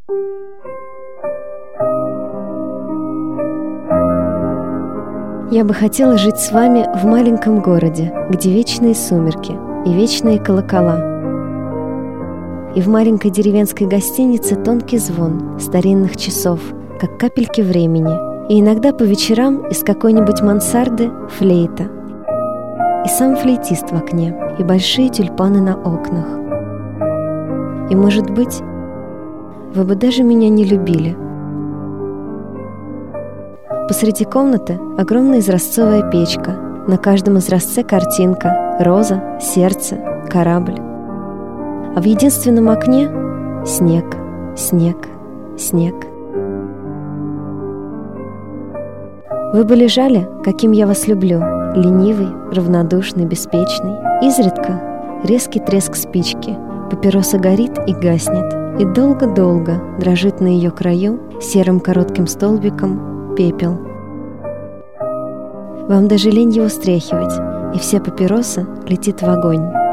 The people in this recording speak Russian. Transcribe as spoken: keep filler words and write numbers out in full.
Я бы хотела жить с вами в маленьком городе, где вечные сумерки и вечные колокола. И в маленькой деревенской гостинице тонкий звон старинных часов, как капельки времени, и иногда по вечерам из какой-нибудь мансарды флейта, и сам флейтист в окне, и большие тюльпаны на окнах. И, может быть, вы бы даже меня не любили. Посреди комнаты огромная изразцовая печка, на каждом изразце картинка, роза, сердце, корабль. А в единственном окне снег, снег, снег. Вы бы лежали, каким я вас люблю, ленивый, равнодушный, беспечный. Изредка резкий треск спички, папироса горит и гаснет, и долго-долго дрожит на ее краю серым коротким столбиком пепел. Вам даже лень его стряхивать, и вся папироса летит в огонь.